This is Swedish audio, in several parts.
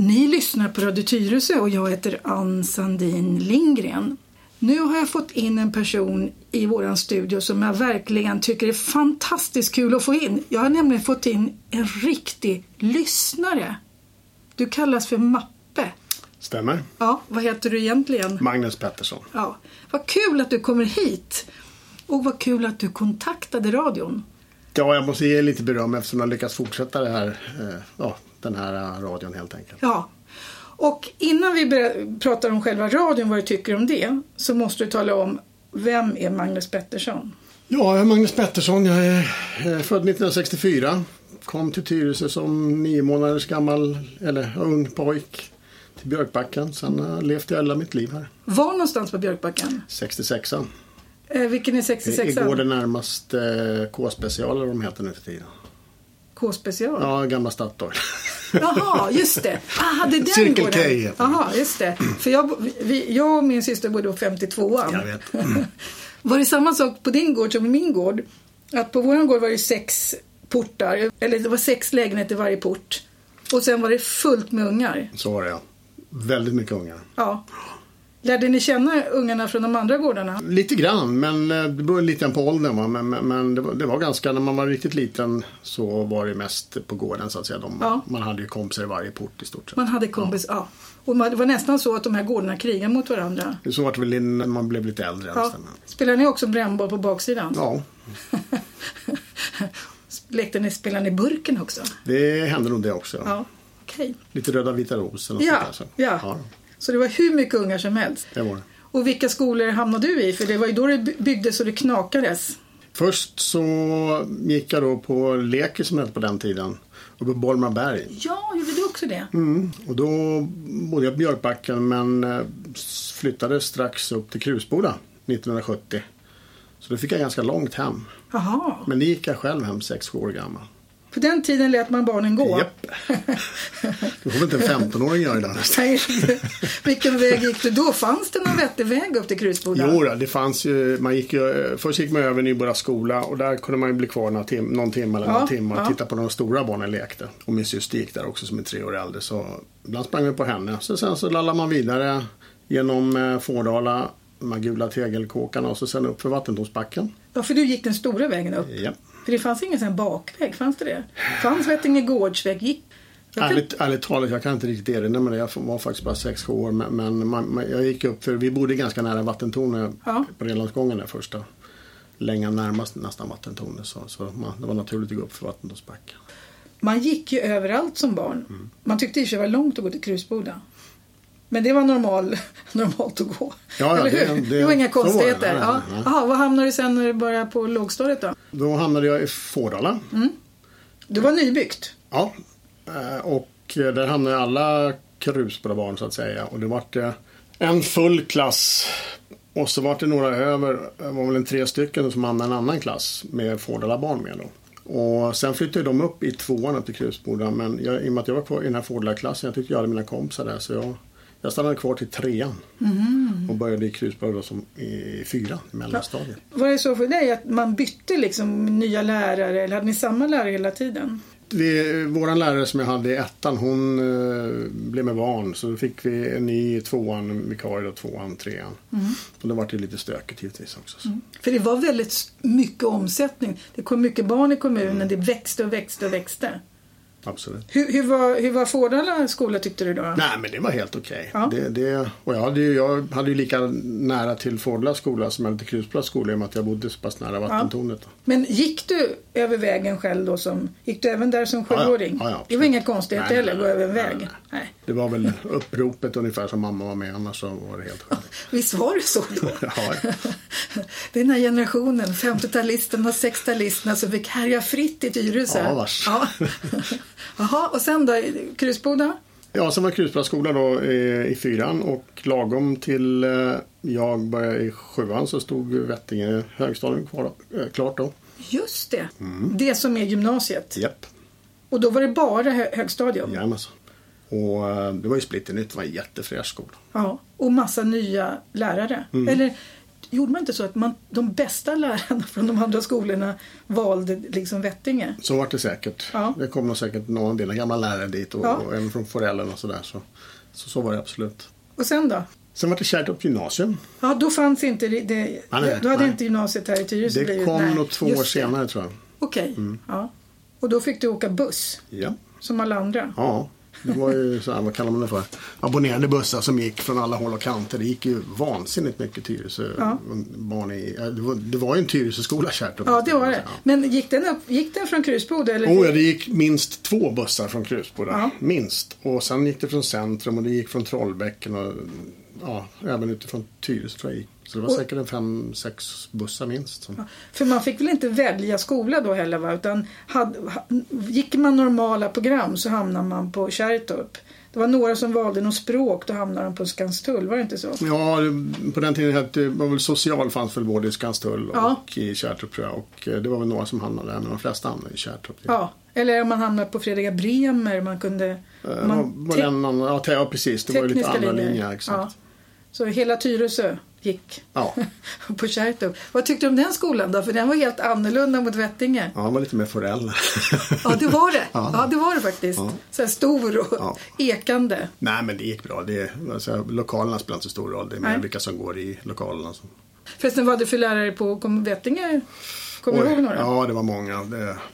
Ni lyssnar på Radio Tyresö och jag heter Ann Sandin Lindgren. Nu har jag fått in en person i våran studio som jag verkligen tycker är fantastiskt kul att få in. Jag har nämligen fått in en riktig lyssnare. Du kallas för Mappe. Stämmer. Ja, vad heter du egentligen? Magnus Pettersson. Ja, vad kul att du kommer hit. Och vad kul att du kontaktade radion. Ja, jag måste ge lite beröm eftersom jag lyckats fortsätta det här, den här radion helt enkelt. Ja, och innan vi pratar om själva radion, vad du tycker om det, så måste du tala om, vem är Magnus Pettersson? Ja, jag är Magnus Pettersson. Jag är född 1964. Kom till Tyresö som 9 månaders gammal, eller ung pojk till Björkbacken. Sen har jag levt i hela mitt liv här. Var någonstans på Björkbacken? 66an. Vilken är 66an? Igår det närmast K-specialer de heter nu till tiden. K-special? Ja, gamla Statoil. Jaha, just det. Hade den Circle gården? K heter. Jaha, just det. För jag och min syster bodde på 52an. Jag vet. Var det samma sak på din gård som på min gård? Att på våran gård var det 6 portar. Eller det var 6 lägenheter i varje port. Och sen var det fullt med ungar. Så var det, ja. Väldigt mycket ungar. Ja. Lärde ni känna ungarna från de andra gårdarna? Lite grann, men det beror lite på åldern. Va? Men det var ganska, när man var riktigt liten så var det mest på gården så att säga. Man hade ju kompisar i varje port i stort sett. Man hade kompis, ja. Och det var nästan så att de här gårdarna krigade mot varandra. Så var det väl när man blev lite äldre. Ja. Spelar ni också brännboll på baksidan? Ja. Spelar ni burken också? Det hände nog det också. Ja, okej. Lite röda vita rosen och ja, sånt där. Ja. Så det var hur mycket ungar som helst. Det var det. Och vilka skolor hamnade du i? För det var ju då det byggdes och det knakades. Först så gick jag då på Leki som hette på den tiden. Och på Bolmarberg. Ja, gjorde du också det? Och då bodde jag på Björkbacken men flyttade strax upp till Krusboda 1970. Så då fick jag ganska långt hem. Jaha. Men det gick jag själv hem 6 år gammal. På den tiden lät man barnen gå? Japp. Du får väl inte en 15-åring göra det där. Vilken väg gick du då? Fanns det någon vettig väg upp till Krusboda? Jo, det fanns ju. Först gick man över Nyborda skola och där kunde man ju bli kvar någon timme eller någon timme och titta på de stora barnen lekte. Och min syster gick där också som är 3 år äldre, så ibland sprang vi på henne. Så sen så lallade man vidare genom Fårdala, de här gula tegelkåkarna och så sen upp för Vattentornsbacken. Ja, för du gick den stora vägen upp? Ja. För det fanns ingen sån bakväg, fanns det? Fanns Vättinge gårdsväg? Ärligt talat, jag kan inte riktigt erinra mig det. Jag var faktiskt bara 6 år. Men jag gick upp, för vi bodde ganska nära Vattentornet på Relandsgången där första. Länge närmast nästan Vattentornet. Så det var naturligt att gå upp för Vattentornsbacken. Man gick ju överallt som barn. Man tyckte inte det var långt att gå till Krusboda. Men det var normalt att gå. Ja, eller hur? Det var inga konstigheter. Jaha, vad hamnade du sen när du började på lågstadiet då? Då hamnade jag i Fårdala. Du var nybyggt? Ja, och där hamnade alla Krusboda-barn så att säga. Och det var en full klass. Och så var det några över, det var väl 3 stycken som hamnade i en annan klass med Fårdala-barn med då. Och sen flyttade de upp i 2an upp till Krusboda. Men i och med att jag var kvar i den här Fårdala-klassen, jag tyckte jag hade mina kompisar där, så jag stannade kvar till 3an och började i Krusboda som i 4 i mellanstadiet. Var det så för dig att man bytte liksom nya lärare, eller hade ni samma lärare hela tiden? Våran lärare som jag hade i 1an, hon blev med barn, så då fick vi en ny 2an, vikarie då 2an, 3an. Och då var det lite stökigt givetvis också. För det var väldigt mycket omsättning. Det kom mycket barn i kommunen, det växte och växte och växte. Absolut. Hur var Fårdala skola tyckte du då? Nej, men det var helt okej. Ja. Och jag hade ju lika nära till Fårdala skola som jag hade till Krusboda skola, i och med att jag bodde så pass nära Vattentornet. Ja. Men gick du över vägen själv då? Gick du även där som 7-åring? Ja, det var inga konstigheter heller, gå över en väg. Nej. Det var väl uppropet ungefär som mamma var med, annars så var det helt skönt. Visst var det så då? Ja. Den här generationen, 50-talisterna och 60-talisterna som fick härja fritt i Tyresö. Ja, vars. Ja. Jaha, och sen då, Krusboda? Ja, sen var Krusboda skola då i 4an, och lagom till jag började i 7an så stod Vättinge högstadium klart då. Just det, det som är gymnasiet. Japp. Och då var det bara högstadium? Jajamensan. Och det var ju splitternytt, det var en jättefräsch skola. Ja, och massa nya lärare. Eller gjorde man inte så att de bästa lärarna från de andra skolorna valde liksom Vettinge? Så var det säkert. Ja. Det kom nog säkert någon del av gamla lärare dit och även från föräldrarna och sådär. Så var det absolut. Och sen då? Sen var det Kärrtorp gymnasium. Ja, då fanns inte det. Då hade inte gymnasiet här i Tyresö det blivit. Det kom nog 2 år senare tror jag. Okej, ja. Och då fick du åka buss? Ja. Som alla andra? Ja. Det var ju så här, vad kallar man det för? Abonnerade bussar som gick från alla håll och kanter. Det gick ju vansinnigt mycket Tyresö. Ja. Det var ju en Tyresö-skola, Kärrtorp. Ja, det var det. Ja. Men gick den från Krusboda? Ja, det gick minst 2 bussar från Krusboda. Ja. Minst. Och sen gick det från centrum och det gick från Trollbäcken och även utifrån Tyresö tror jag gick. Så det var säkert 5-6 bussar minst. Ja, för man fick väl inte välja skola då heller, va? Utan gick man normala program så hamnade man på Kärrtorp. Det var några som valde något språk, då hamnade de på Skanstull, var det inte så? Ja, på den tiden det var väl social fanns väl både i Skanstull och i Kärrtorp tror jag. Och det var väl några som hamnade där, men de flesta hamnade i Kärrtorp. Ja, eller om man hamnade på Fredrika Bremer, man kunde... precis, det var ju lite andra linjer, exakt. Ja. Så hela Tyresö gick på Kärrtorp. Vad tyckte du om den skolan då? För den var helt annorlunda mot Vettinge. Ja, den var lite mer forell. Ja, det var det. Ja, det var det faktiskt. Ja. Så här stor och ekande. Nej, men det gick bra. Lokalerna spelar inte så stor roll. Det är mer vilka som går i lokalerna. Förresten, vad det för lärare på Vettinge? Kommer du ihåg några? Ja, det var många.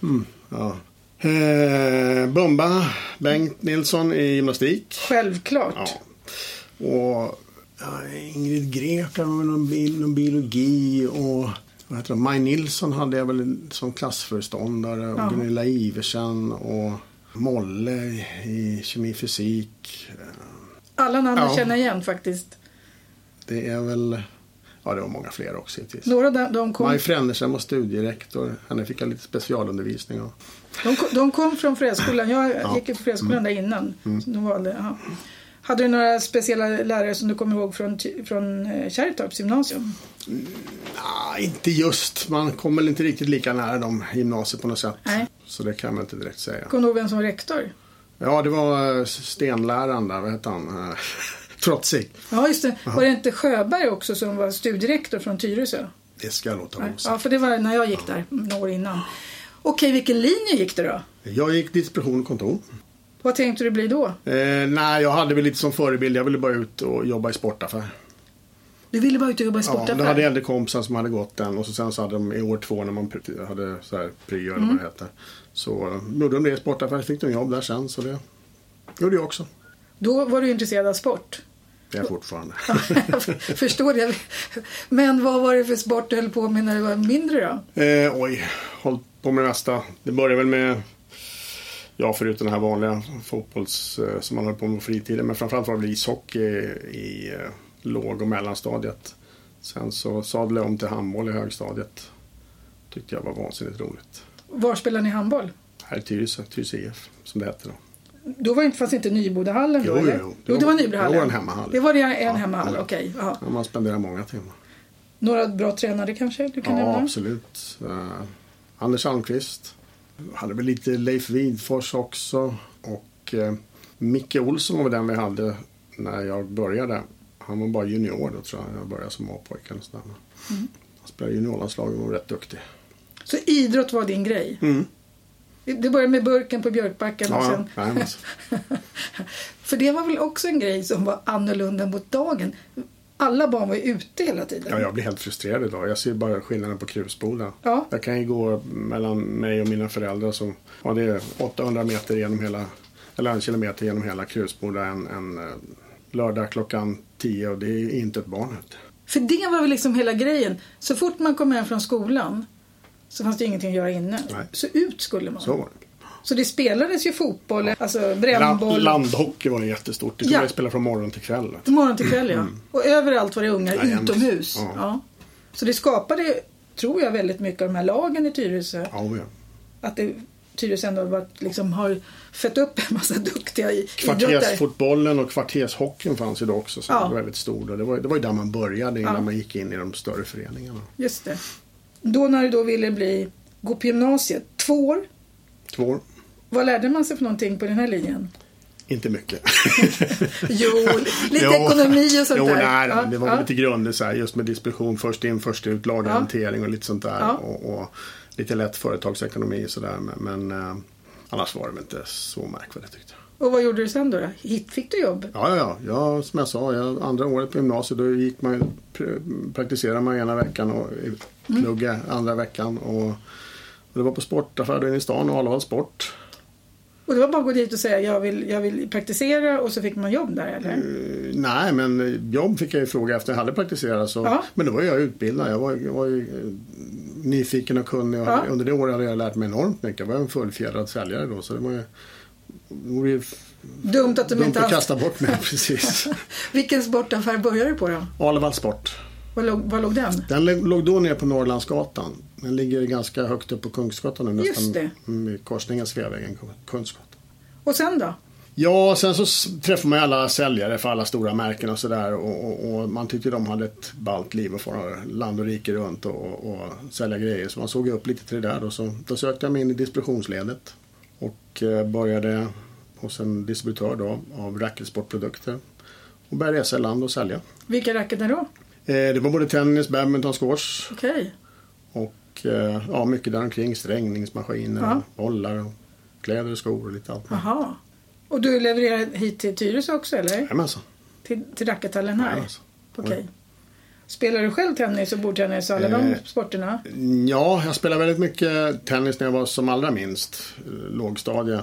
Bumba, Bengt Nilsson i gymnastik. Självklart. Ja. Och Ingrid Grek var någon biologi och vad heter det? Maj Nilsson hade jag väl som klassföreståndare och Gunilla Iversen och Molle i kemi-fysik. Alla namn känner igen faktiskt. Det är väl det var många fler också. Några de kom... Maj Frändersen var studierektor. Henne fick jag lite specialundervisning av. De kom från Fredsskolan. Jag gick på Fredsskolan där innan. De valde, Hade du några speciella lärare som du kommer ihåg från Kärrtorps gymnasium? Nej, inte just. Man kom väl inte riktigt lika nära dem i gymnasiet på något sätt. Nej. Så det kan man inte direkt säga. Kommer du ihåg vem som var rektor? Ja, det var stenläraren där. Vad hette han? Trotsig. Ja, just det. Var det inte Sjöberg också som var studierektor från Tyresö? Det ska jag låta vara. Ja, för det var när jag gick där några år innan. Okej, vilken linje gick du då? Jag gick distribution och kontor. Vad tänkte du bli då? Nej, jag hade väl lite som förebild. Jag ville bara ut och jobba i sportaffär. Du ville bara ut och jobba i sportaffär? Ja, då hade jag äldre kompisar som hade gått den. Och sen så hade de i år 2 när man hade så här pryo eller vad det heter. Så gjorde de det i sportaffär. Fick de jobb där sen. Så det gjorde jag också. Då var du intresserad av sport? Det är fortfarande. Förstår jag. Men vad var det för sport du höll på med när du var mindre då? Hållit på med det mesta. Det började väl med... förutom den här vanliga fotbolls som man höll på med på fritiden. Men framförallt var det ishockey i låg- och mellanstadiet. Sen så sadlade jag om till handboll i högstadiet. Tyckte jag var vansinnigt roligt. Var spelade ni handboll? Här i Tyresö IF som det hette då. Då fanns inte Nybodahallen då? Jo, det var Nybodahallen. Det var en hemmahall. Det var en hemmahall, okej. Ja, man spenderade många timmar. Några bra tränare kanske du kan nämna? Ja, absolut. Anders Almqvist. Hade väl lite Leif Widfors också. Och Micke Olsson var den vi hade när jag började. Han var bara junior då tror jag. Jag började som A-pojke. Han spelade juniorlandslag och var rätt duktig. Så idrott var din grej? Det började med burken på Björkbacken och sen... För det var väl också en grej som var annorlunda mot dagen. Alla barn var ju ute hela tiden. Ja, jag blir helt frustrerad idag. Jag ser bara skillnaden på Krusboda. Ja. Jag kan ju gå mellan mig och mina föräldrar som det är 800 meter genom hela, eller 1 kilometer genom hela Krusboda en lördag klockan 10 och det är inte ett barn ute. För det var väl liksom hela grejen. Så fort man kom hem från skolan så fanns det ingenting att göra inne. Nej. Så ut skulle man. Så var det. Så det spelades ju fotboll, alltså brännboll. Landhockey var ju jättestort. Det kunde jag spela från morgon till kväll. Morgon till kväll, ja. Och överallt var det ungar utomhus. Ja. Så det skapade, tror jag, väldigt mycket av de här lagen i Tyresö. Ja. Att Tyresö ändå liksom har fött upp en massa duktiga idrottare. Kvartersfotbollen och kvartershockeyn fanns ju då också. Så det var väldigt stor. Det var ju där man började innan man gick in i de större föreningarna. Just det. Då när du då ville gå på gymnasiet, 2 år. 2 år. Vad lärde man sig för någonting på den här linjen? Inte mycket. Jo, lite ekonomi och sånt där. Nej, det var lite grunder så här, just med distribution, först in, först ut, lagerhantering och lite sånt där. Och lite lätt företagsekonomi och sådär. Men annars var det inte så märkvärdigt tyckte jag. Och vad gjorde du sen då? Fick du jobb? Ja, som jag sa, andra året på gymnasiet då gick man praktiserade man ena veckan och plugga andra veckan. Och det var på sportaffären i stan och alla var sport. Och det var bara att gå dit och säga jag vill praktisera och så fick man jobb där eller? Nej, men jobb fick jag ju fråga efter jag hade praktiserat. Så, men då var jag utbildad. Jag var ju nyfiken och kunnig. Och under det året hade jag lärt mig enormt mycket. Jag var en fullfjädrad säljare då. Så det var ju dumt att du inte kasta bort mig, precis. Vilken sportaffär började du på då? Alevall Sport. Var låg den? Den låg då nere på Norrlandsgatan. Den ligger ganska högt upp på Kungsgatan nu. Just det. Med korsningen Sveavägen, Kungsgatan. Och sen då? Ja, sen så träffade man alla säljare för alla stora märken och sådär. Och man tyckte de hade ett ballt liv och få land och rike runt och sälja grejer. Så man såg upp lite till det där. Då sökte jag mig in i distributionsledet. Och började hos en distributör då av racketsportprodukter. Och började resa i land och sälja. Vilka racketar då? Det var både tennis, badminton, squash. Okej. Och mycket där omkring. Strängningsmaskiner, bollar, och kläder och skor och lite allt. Jaha. Och du levererar hit till Tyresö också eller? Jajamensan. Till rackethallen här? Jajamensan. Okej. Spelar du själv tennis och bordtennis och alla de sporterna? Ja, jag spelade väldigt mycket tennis när jag var som allra minst. Lågstadie.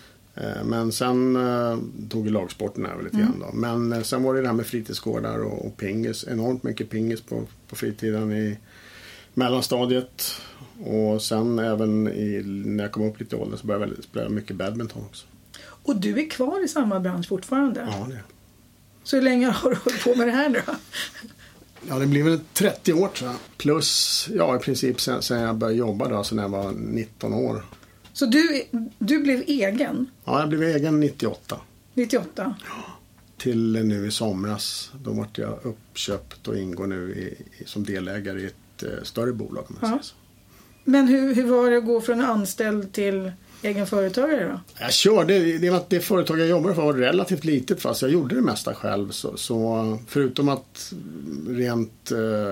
Men sen tog lagsporten över lite grann då. Men sen var det här med fritidsgårdar och pingis. Enormt mycket pingis på fritiden i mellanstadiet. Och sen även när jag kom upp lite i ålder så började jag spela mycket badminton också. Och du är kvar i samma bransch fortfarande? Ja, det. Så hur länge har du hållit på med det här då? Ja, det blir väl 30 år tror jag. Plus, i princip sen jag började jobba då, så när jag var 19 år. Så du blev egen? Ja, jag blev egen 98. 98? Ja, till nu i somras. Då var jag uppköpt och ingår nu som delägare i ett större bolag. Kan man säga så. Men hur var det att gå från anställd till egen företagare då? Jag körde, det företag jag jobbade för var relativt litet fast jag gjorde det mesta själv. Så förutom att rent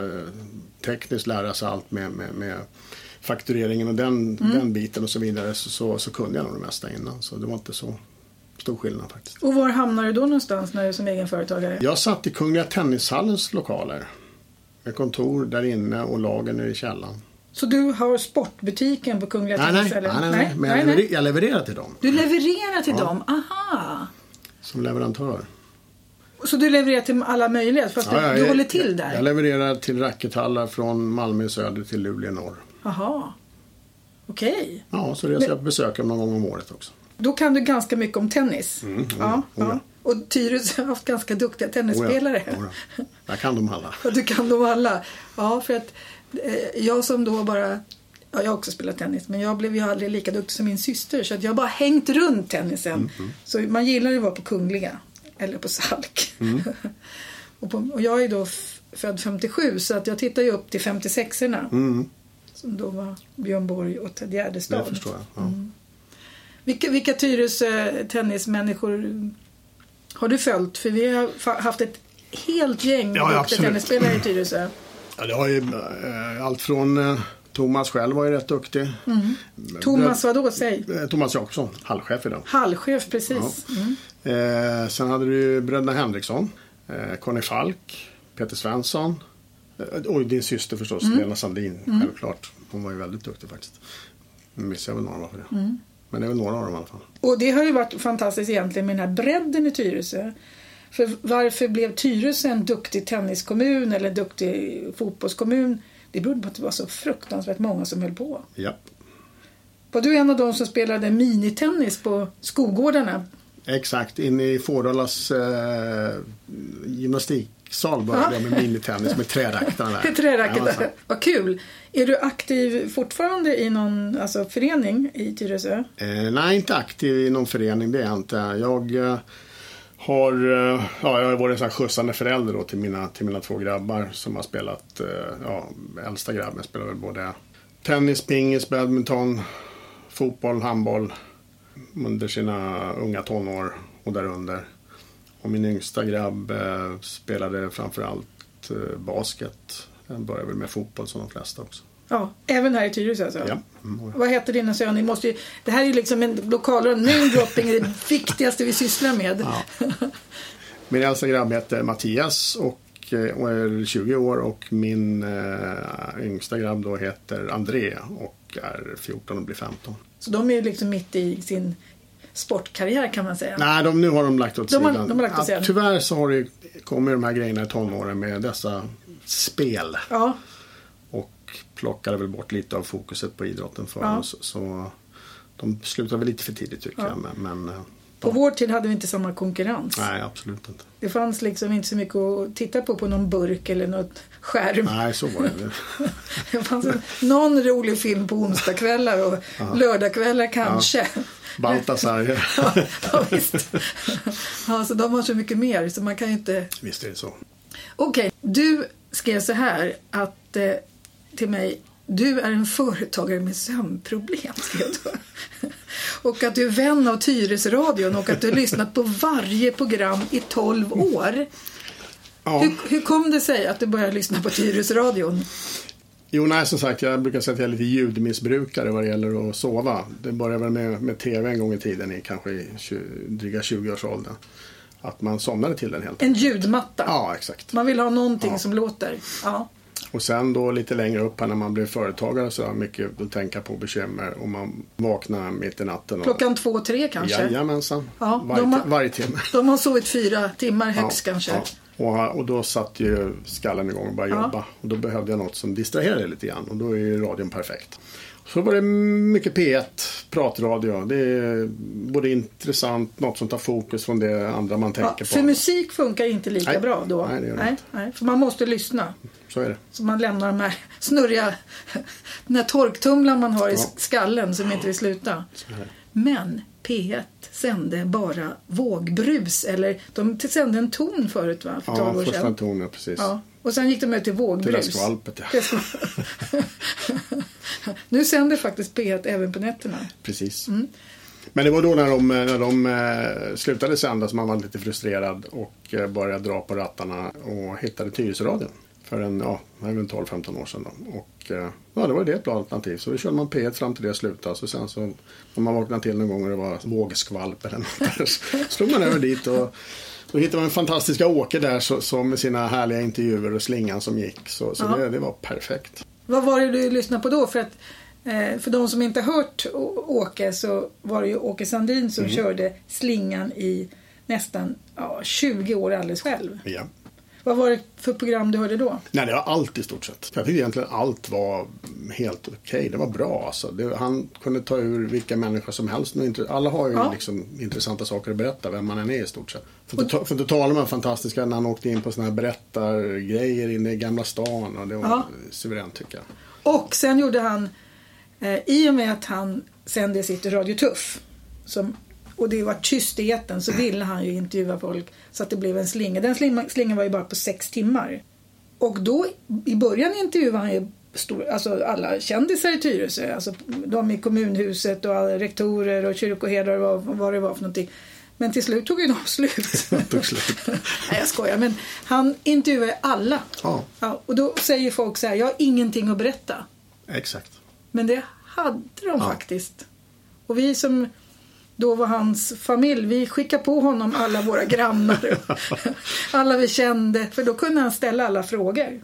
tekniskt lära sig allt med faktureringen och den biten och så vidare så kunde jag nog det mesta innan. Så det var inte så stor skillnad faktiskt. Och var hamnade du då någonstans när du som egen företagare? Jag satt i Kungliga Tennishallens lokaler. Med kontor där inne och lagen i källaren. Så du har sportbutiken på Kungliga Tennishallen? Nej. Men jag levererar till dem. Du levererar till dem? Aha! Som leverantör. Så du levererar till alla möjliga? Fast du håller till där? Jag levererar till rackethallar från Malmö söder till Luleå norr. Aha. Okej. Ja, så reser jag på besök någon gång om året också. Då kan du ganska mycket om tennis. Ja. Och Tyresö har haft ganska duktiga tennisspelare. Jag kan dem alla. Och du kan dem alla. Ja, för att jag som då bara... Ja, jag har också spelat tennis. Men jag blev ju aldrig lika duktig som min syster. Så att jag har bara hängt runt tennisen. Så man gillar ju att vara på Kungliga. Eller på Salk. och jag är då född 57. Så att jag tittar ju upp till 56-erna. Som då var Björn Borg och Ted Gärdestad. Det förstår jag. Ja. Vilka Tyresö tennismänniskor har du följt? För vi har haft ett helt gäng duktiga tennisspelare i Tyresö. Ja, det har ju allt från Thomas själv var ju rätt duktig. Thomas vadå, säg? Thomas Jakobsson, hallchef idag. Hallchef, precis. Ja. Sen hade du bröderna Henriksson, Conny Falk, Peter Svensson och din syster förstås, Lena Sandin, självklart. Hon var ju väldigt duktig faktiskt. Nu missar jag väl några för det. Men det är väl några av dem i alla fall. Och det har ju varit fantastiskt egentligen med den här bredden i Tyresö. För varför blev Tyresö en duktig tenniskommun eller en duktig fotbollskommun? Det berodde på att det var så fruktansvärt många som höll på. Ja. Var du en av dem som spelade minitennis på skolgårdarna? Exakt, inne i Fårdalas gymnastiksal började jag med minitennis med trärackarna där. Trärackarna, vad kul. Är du aktiv fortfarande i någon förening i Tyresö? Nej, inte aktiv i någon förening, det är jag inte. Jag har varit en sån här skjutsande förälder då till mina två grabbar som har spelat, äldsta grabben spelar väl både tennis, pingis, badminton, fotboll, handboll under sina unga tonår. och därunder. Och min yngsta grabb spelade framförallt basket. Han började väl med fotboll som de flesta också. Ja, även här i Tyresö alltså? Ja. Vad heter dina söner? Det här är ju liksom en lokal name-dropping är det viktigaste vi sysslar med. Ja. Min äldsta grabb heter Mattias och är 20 år och min yngsta grabb då heter André och är 14 och blir 15. Så de är ju liksom mitt i sin sportkarriär kan man säga. Nej, nu har de lagt åt sidan. De har lagt åt sidan. Tyvärr så har det kommit de här grejerna i tonåren med dessa spel. Ja. Och plockade väl bort lite av fokuset på idrotten för oss. Så de slutade väl lite för tidigt tycker jag. Men på vår tid hade vi inte samma konkurrens. Nej, absolut inte. Det fanns liksom inte så mycket att titta på någon burk eller något skärm. Nej, så var det. Det fanns någon rolig film på onsdagskvällar och lördagskvällar kanske. Ja. Baltasar. Ja, visst. Ja, så de har så mycket mer så man kan ju inte... Visst är det så. Okej, du skrev så här att till mig, du är en företagare med sömnproblem, skrev du. Och att du är vän av Tyresradion och att du har lyssnat på varje program i 12 år. Ja. Hur kom det sig att du började lyssna på Tyresradion? Jo, nej, som sagt, jag brukar säga att jag är lite ljudmissbrukare vad det gäller att sova. Det började väl med tv en gång i tiden i kanske dryga 20-årsåldern. Att man somnade till den helt enkelt. En ljudmatta? Ja, exakt. Man vill ha någonting som låter. Ja. Och sen då lite längre upp här när man blev företagare så har mycket att tänka på bekymmer och man vaknar mitt i natten. Klockan 2-3 kanske? Jajamensan, varje timme. De har sovit 4 timmar högst kanske. Ja. Och då satt ju skallen igång och började jobba. Och då behövde jag något som distraherade lite grann. Och då är ju radion perfekt. Så var det mycket P1, pratradio. Det är både intressant, något som tar fokus från det andra man tänker på. För musik funkar inte lika bra då. Nej, det gör det inte. Nej, för man måste lyssna. Så är det. Så man lämnar de här snurriga, den här torktumlan man har i skallen som inte vill sluta. Men P1 sände bara vågbrus, eller de sände en ton förut va? För 12 år sedan. Första tonen, precis. Ja. Och sen gick de ut till vågbrus. Till skvalpet, ja. Nu sänder faktiskt P1 även på nätterna. Precis. Mm. Men det var då när de slutade sända som man var lite frustrerad och började dra på rattarna och hittade Tyresradion för en 12-15 år sedan då. Och det var det ett bra alternativ. Så då körde man P1 fram till det slutade. Så sen så när man vaknade till någon gång och det var vågskvalp eller något där, så slog man över dit och då hittade man en fantastiska Åke där som med sina härliga intervjuer och slingan som gick. Så det var perfekt. Vad var det du lyssnade på då? För att för de som inte hört Åke så var det ju Åke Sandin som körde slingan i nästan 20 år alldeles själv. Ja. Vad var det för program du hörde då? Nej, det var allt i stort sett. Jag tyckte egentligen allt var helt okej. Det var bra alltså. Han kunde ta ur vilka människor som helst. Alla har ju liksom intressanta saker att berätta, vem man än är i stort sett. För att tala om en fantastiska när han åkte in på såna här berättargrejer inne i Gamla stan. Och det var suveränt tycker jag. Och sen gjorde han, i och med att han sände sitt Radio Tuff och det var tyst i etern, så ville han ju intervjua folk så att det blev en slinga. Den slingan var ju bara på 6 timmar. Och då i början intervjuade han ju alla kändisar i Tyresö. Alltså de i kommunhuset och alla rektorer och kyrkoherdar och vad det var för någonting. Men till slut tog ju de slut. Nej, jag skojar. Men han intervjuade alla. Ja, och då säger folk så här, jag har ingenting att berätta. Exakt. Men det hade de faktiskt. Och vi som då var hans familj, vi skickade på honom alla våra grannar. Alla vi kände. För då kunde han ställa alla frågor.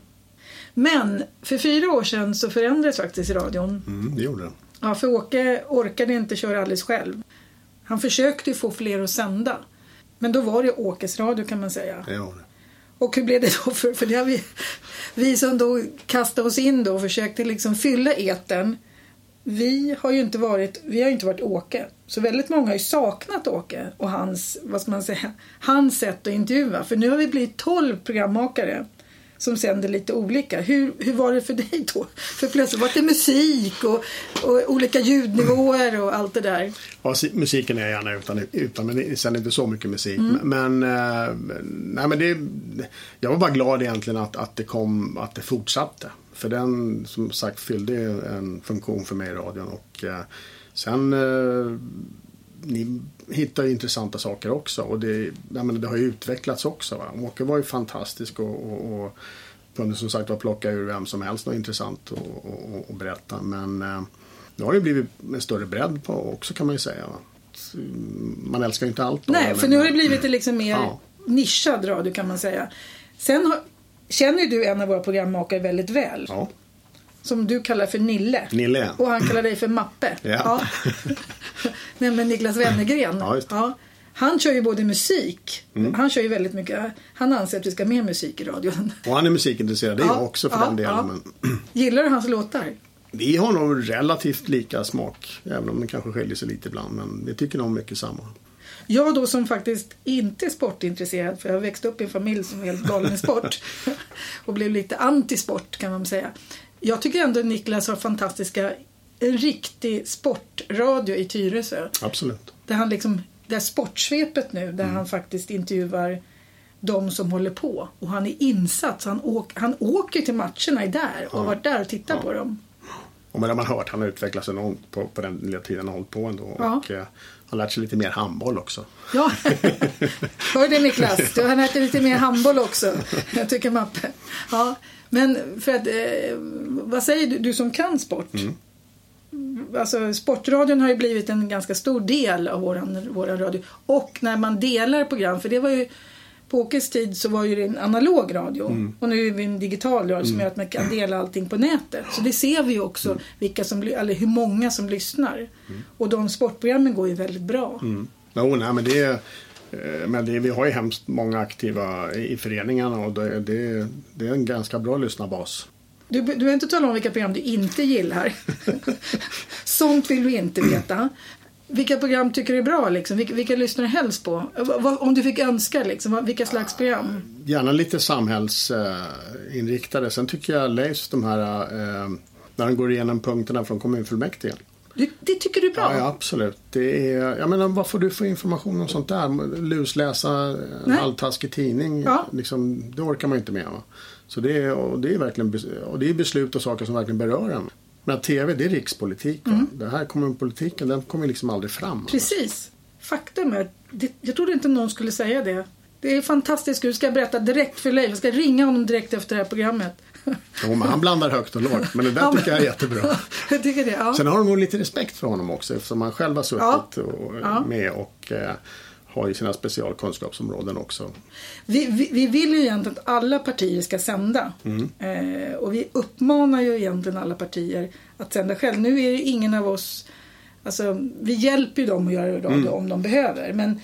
Men för 4 år sedan så förändrades faktiskt radion. Det gjorde den. Ja, för Åke orkade inte köra alldeles själv. Han försökte ju få fler att sända. Men då var det Åkes radio kan man säga. Ja. Och hur blev det då? För det har vi som då kastade oss in då och försökte liksom fylla etern. Vi har ju inte varit Åke. Så väldigt många har ju saknat Åke och hans sätt att intervjua. För nu har vi blivit 12 programmakare som sänder lite olika. Hur var det för dig då? För plötsligt var det musik och olika ljudnivåer och allt det där. Ja, musiken är jag gärna utan men det är inte så mycket musik. Men jag var bara glad egentligen att det fortsatte. För den som sagt fyllde en funktion för mig i radion och sen ni hittar ju intressanta saker också. Och det har ju utvecklats också. Va? Åke var ju fantastisk och kunde som sagt plocka ur vem som helst något intressant och berätta. Men nu har det blivit en större bredd på också, kan man ju säga. Va? Man älskar ju inte allt. Då, nej, för nu har det blivit liksom mer nischad radio, kan man säga. Sen känner ju du en av våra programmakare väldigt väl. Ja. Som du kallar för Nille. Nille. Och han kallar dig för Mappe. Ja. Nämligen Niklas Wennergren. Ja, just det. Ja. Han kör ju både musik. Han kör ju väldigt mycket. Han anser att vi ska ha mer musik i radion. Och han är musikintresserad, det är jag också för den delen. Ja. Men... Gillar du hans låtar? Vi har nog relativt lika smak. Även om det kanske skiljer sig lite ibland. Men vi tycker nog mycket samma. Jag då som faktiskt inte är sportintresserad, för jag växte upp i en familj som var helt galen i sport och blev lite antisport, kan man säga. Jag tycker ändå att Niklas har en riktig sportradio i Tyresö. Absolut. Där han liksom, det är sportsvepet nu, där han faktiskt intervjuar de som håller på. Och han är insatt, så han åker till matcherna där och har varit där och tittat på dem. Och man har hört, han har utvecklats enormt på den lilla tiden han har hållit på ändå. Ja. Och han har lärt sig lite mer handboll också. Ja, hör det Niklas, du har lärt dig lite mer handboll också. Jag tycker Mappe. Ja, men för att, vad säger du som kan sport? Alltså sportradion har ju blivit en ganska stor del av våran radio. Och när man delar program, för det var ju på Åkes tid så var ju det en analog radio. Och nu är vi en digital radio som gör att man kan dela allting på nätet. Så det ser vi ju också eller hur många som lyssnar. Och de sportprogrammen går ju väldigt bra. Men vi har ju hemskt många aktiva i föreningarna och det är en ganska bra lyssnarbas. Du vill inte tala om vilka program du inte gillar. Sånt vill vi inte veta. Vilka program tycker du är bra? Liksom? Vilka lyssnar du helst på? Om du fick önska, liksom, vilka slags program? Gärna lite samhällsinriktade. Sen tycker jag läst de här när de går igenom punkterna från kommunfullmäktige. Det tycker du är bra? Ja, absolut. Det är, jag menar, vad får du för information om sånt där? Lusläsa en halvtaskig tidning. Ja. Liksom, det orkar man inte med. Va? Så det är verkligen, och det är beslut och saker som verkligen berör en. Men TV, det är rikspolitik. Det här kommunpolitiken, den kommer liksom aldrig fram. Precis. Faktum är, jag trodde inte någon skulle säga det. Det är fantastiskt. Du ska berätta direkt för Leif. Jag ska ringa honom direkt efter det här programmet. Jo, men han blandar högt och lågt. Men det där tycker jag är jättebra. Jag tycker det, ja. Sen har de nog lite respekt för honom också. Eftersom han själv har suttit med och har ju sina specialkunskapsområden också. Vi vill ju egentligen att alla partier ska sända. Och vi uppmanar ju egentligen alla partier att sända själv. Nu är det ingen av oss... Alltså, vi hjälper ju dem att göra radio om de behöver. Men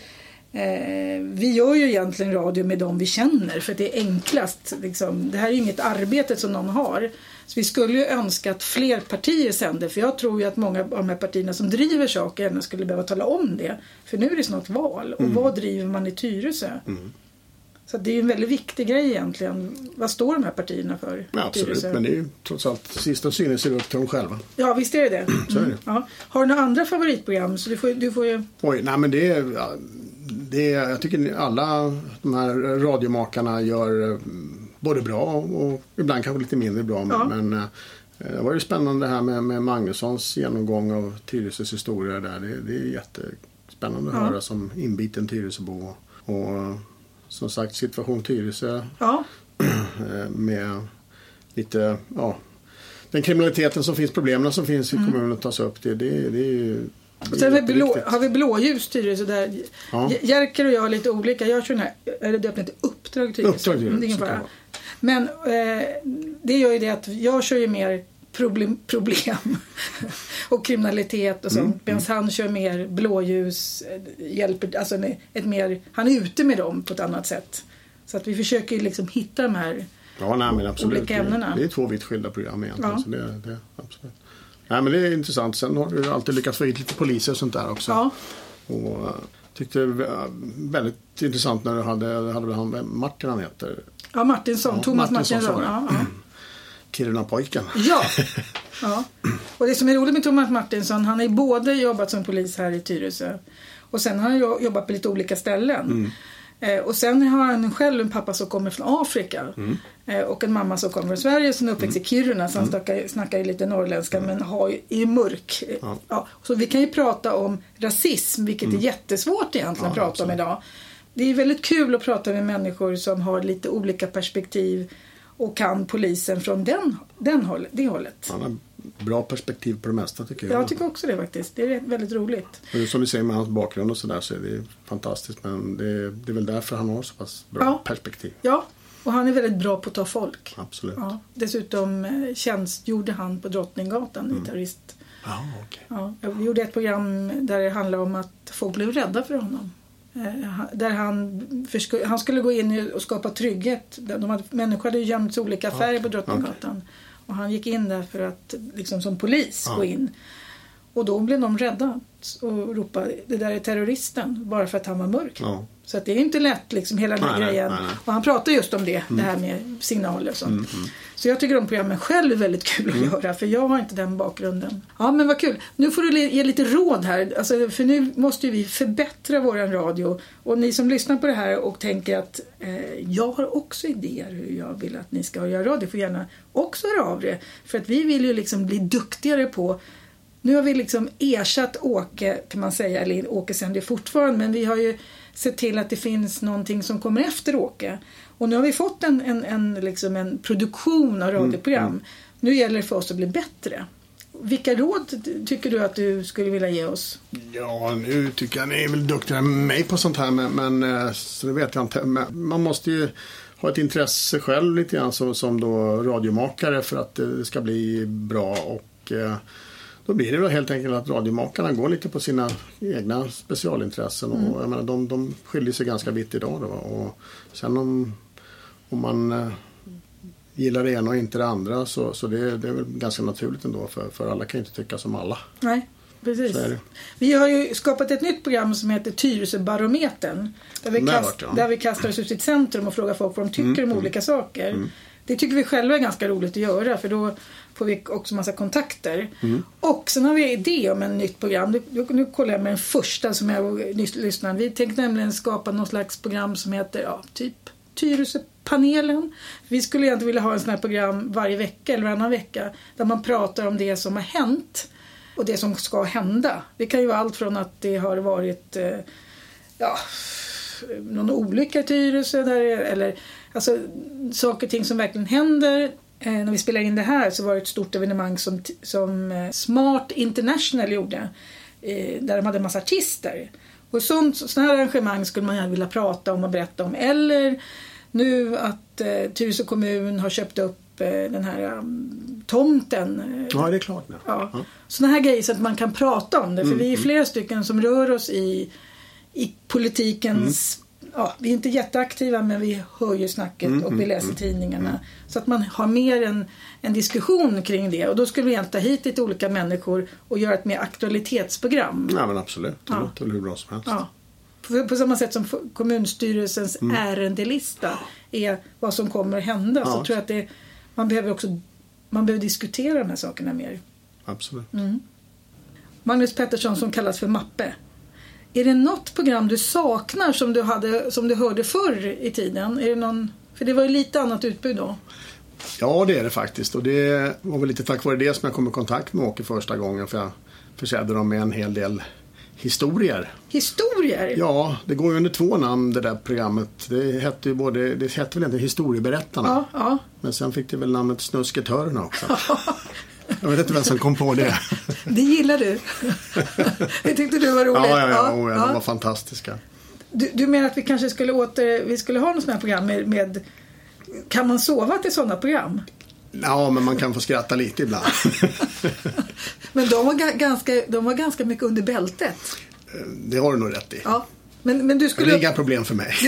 vi gör ju egentligen radio med dem vi känner. För det är enklast. Liksom. Det här är ju inget arbete som någon har. Så vi skulle ju önska att fler partier sänder. För jag tror ju att många av de här partierna som driver saker ändå skulle behöva tala om det. För nu är det snart val. Och vad driver man i Tyresö? Så det är ju en väldigt viktig grej egentligen. Vad står de här partierna för? Ja, absolut, men det är ju trots allt sista synen ser upp till dem själva. Ja, visst är det. Så är det. Ja. Har du några andra favoritprogram? Så du får ju... Oj, nej men det är, jag tycker alla de här radiomakarna gör både bra och ibland kanske lite mindre bra. Men det var ju spännande det här med Magnussons genomgång av Tyresös historia där. Det är jättespännande att höra som inbiten Tyresöbo. Och som sagt, situation Tyresö med lite, den kriminaliteten som finns, problemen som finns i kommunen tas upp. Det är ju... Och sen har vi blåljus Tyresö där. Jerker och jag har lite olika. Jag kör den här, eller det är Uppdrag Tyresö. Men det gör ju det att jag kör ju mer problem och kriminalitet och sånt. Medan han kör mer blåljus, hjälper, alltså han är ute med dem på ett annat sätt. Så att vi försöker liksom hitta de här men absolut. olika ämnena. Det är 2 vitt skilda program egentligen. Så det absolut. Nej, men det är intressant. Sen har du alltid lyckats få hit lite poliser och sånt där också. Ja. Och tyckte det var väldigt intressant när du hade han Martin han heter. Ja, Martinsson. Thomas Martinsson. Kiruna-pojken. Ja. Och det som är roligt med Thomas Martinsson, han har både jobbat som polis här i Tyresö och sen har han jobbat på lite olika ställen. Och sen har han själv en pappa som kommer från Afrika. Och en mamma som kommer från Sverige som är uppväxt i Kiruna. Så han snackar ju lite norrländska men är mörk. Ja, så vi kan ju prata om rasism, vilket är jättesvårt egentligen att prata om idag. Det är väldigt kul att prata med människor som har lite olika perspektiv och kan polisen från det hållet. Han har bra perspektiv på det mesta tycker jag. Jag tycker också det faktiskt. Det är väldigt roligt. Och som du säger med hans bakgrund och sådär så är det fantastiskt. Men det är väl därför han har så pass bra perspektiv. Ja, och han är väldigt bra på att ta folk. Absolut. Ja. Dessutom tjänstgjorde han på Drottninggatan i terrorist. Okay. Ja, jag gjorde ett program där det handlade om att folk blev rädda för honom. Där han skulle gå in och skapa trygghet. Människor hade gömt olika färger på Drottninggatan. Och han gick in där för att liksom som polis gå in. Och då blev de rädda och ropade det där är terroristen bara för att han var mörk. Så att det är inte lätt liksom hela den här grejen. Nej. Och han pratar just om det här med signaler och sånt. Så jag tycker de programmen själv är väldigt kul att göra för jag har inte den bakgrunden. Ja men vad kul. Nu får du ge lite råd här. Alltså, för nu måste vi förbättra våran radio. Och ni som lyssnar på det här och tänker att jag har också idéer hur jag vill att ni ska göra radio. Får gärna också höra av det. För att vi vill ju liksom bli duktigare på. Nu har vi liksom ersatt Åke kan man säga. Eller Åke sänder fortfarande men vi har ju sett till att det finns någonting som kommer efter Åke. Och nu har vi fått en produktion av radioprogram. Nu gäller det för oss att bli bättre. Vilka råd tycker du att du skulle vilja ge oss? Ja, nu tycker jag ni är väl duktigare än mig på sånt här. Men så det vet jag inte. Men man måste ju ha ett intresse själv lite grann som då radiomakare för att det ska bli bra. Och då blir det väl helt enkelt att radiomakarna går lite på sina egna specialintressen. Och jag menar, de skiljer sig ganska vitt idag då. Och sen om man gillar det ena och inte det andra så det är väl ganska naturligt ändå för alla kan ju inte tycka som alla. Nej, precis. Vi har ju skapat ett nytt program som heter Tyresöbarometern där vi kastar oss ut i ett centrum och frågar folk vad de tycker om olika saker. Det tycker vi själva är ganska roligt att göra för då får vi också massa kontakter. Och sen har vi idé om en nytt program. Nu kollar jag med den första som jag lyssnade. Vi tänkte nämligen skapa någon slags program som heter typ Tyresöpanelen. Vi skulle egentligen vilja ha en sån här program varje vecka eller varannan vecka där man pratar om det som har hänt och det som ska hända. Det kan ju vara allt från att det har varit någon olycka i Tyresö eller alltså saker och ting som verkligen händer. När vi spelar in det här så var det ett stort evenemang som Smart International gjorde där de hade en massa artister. Och sådana här arrangemang skulle man gärna vilja prata om och berätta om. Eller nu att Tyresö kommun har köpt upp den här tomten. Ja, det är klart. Ja. Sådana här grejer så att man kan prata om det. För vi är flera stycken som rör oss i politikens... vi är inte jätteaktiva men vi hör ju snacket och vi läser tidningarna. Så att man har mer en diskussion kring det. Och då skulle vi egentligen ta hit lite olika människor och göra ett mer aktualitetsprogram. Ja men absolut, det låter väl hur bra som helst. Ja. På samma sätt som kommunstyrelsens ärendelista är vad som kommer att hända. Så tror jag att man behöver diskutera de här sakerna mer. Absolut. Magnus Pettersson som kallas för Mappe. Är det något program du saknar som du hörde förr i tiden? Är det för det var ju lite annat utbud då. Ja, det är det faktiskt. Och det var väl lite tack vare det som jag kom i kontakt med Åke första gången. För jag försedde dem med en hel del historier. Historier? Ja, det går ju under 2 namn det där programmet. Det hette väl inte Historieberättarna. Ja. Men sen fick det väl namnet Snusketörerna också. Jag vet inte vem som kom på det. Det gillar du. Det tyckte du var roligt. Ja, de var fantastiska. Du menar att vi kanske skulle ha något sådant här program med kan man sova till sådana program? Ja, men man kan få skratta lite ibland. Men de var ganska mycket under bältet. Det har du nog rätt i. Ja. Men du skulle... Det är inga problem för mig.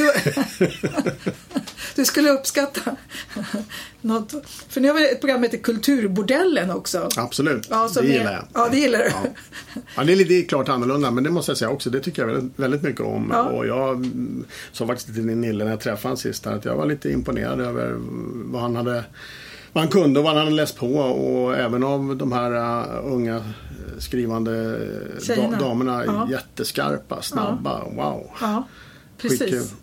Du skulle uppskatta något. För nu har vi ett program som heter Kulturbordellen också. Absolut, det gillar jag. Ja, det gillar du. Ja, det är lite klart annorlunda, men det måste jag säga också. Det tycker jag väldigt, väldigt mycket om. Ja. Och jag sa faktiskt till Nille när jag träffade honom sist att jag var lite imponerad över vad han kunde och vad han hade läst på. Och även av de här unga skrivande damerna jätteskarpa, snabba, wow. Ja, precis.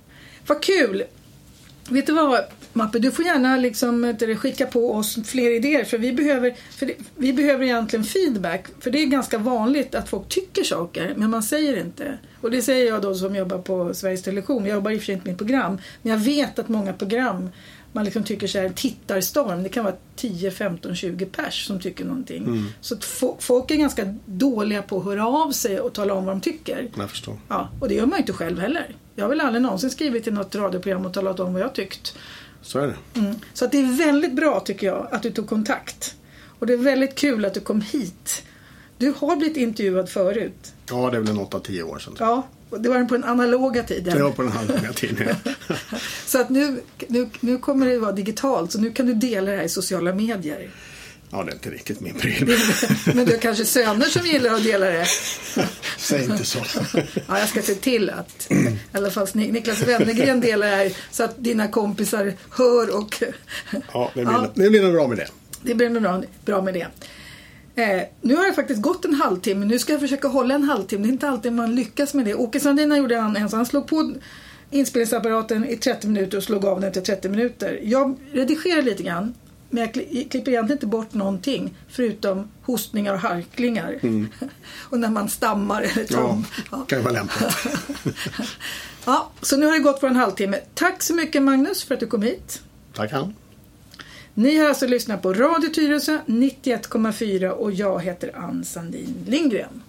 Vad kul! Vet du vad, Mappe? Du får gärna liksom skicka på oss fler idéer. För vi behöver egentligen feedback. För det är ganska vanligt att folk tycker saker, men man säger inte. Och det säger jag då som jobbar på Sveriges Television. Jag jobbar i och för sig inte med program. Men jag vet att många program, man liksom tycker så här, tittarstorm. Det kan vara 10, 15, 20 pers som tycker någonting. Så att folk är ganska dåliga på att höra av sig och tala om vad de tycker. Jag förstår. Ja, och det gör man ju inte själv heller. Jag har väl aldrig någonsin skrivit till något radioprogram och talat om vad jag tyckt. Så är det. Så att det är väldigt bra, tycker jag, att du tog kontakt. Och det är väldigt kul att du kom hit. Du har blivit intervjuad förut. Ja, det är väl en 8-10 år sedan. Ja, och det var på den analoga tiden. Det var på den analoga tiden, ja. Så att nu kommer det vara digitalt. Så nu kan du dela det här i sociala medier. Ja, det är inte riktigt min pryl. Men du har kanske söner som gillar att dela det. Säg inte så. Ja, jag ska se till att i alla fall Niklas Wennergren delar det här så att dina kompisar hör och... Ja, det blir nog bra med det. Det blir bra med det. Nu har det faktiskt gått en halvtimme. Nu ska jag försöka hålla en halvtimme. Det är inte alltid man lyckas med det. Åke Sandin gjorde han slog på inspelningsapparaten i 30 minuter och slog av den efter 30 minuter. Jag redigerar lite grann. Men jag klipper egentligen inte bort någonting förutom hostningar och harklingar. Och när man stammar eller Ja, kan ju vara lämpligt. Ja, så nu har det gått på en halvtimme. Tack så mycket, Magnus, för att du kom hit. Tack han. Ni har alltså lyssnat på Radio Tyresö 91,4 och jag heter Ann Sandin Lindgren.